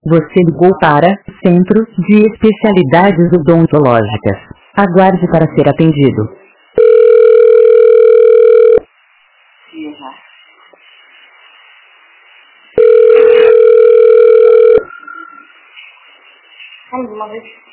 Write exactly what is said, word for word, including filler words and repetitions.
Você ligou para Centro de Especialidades Odontológicas. Aguarde para ser atendido. Vamos uma vez.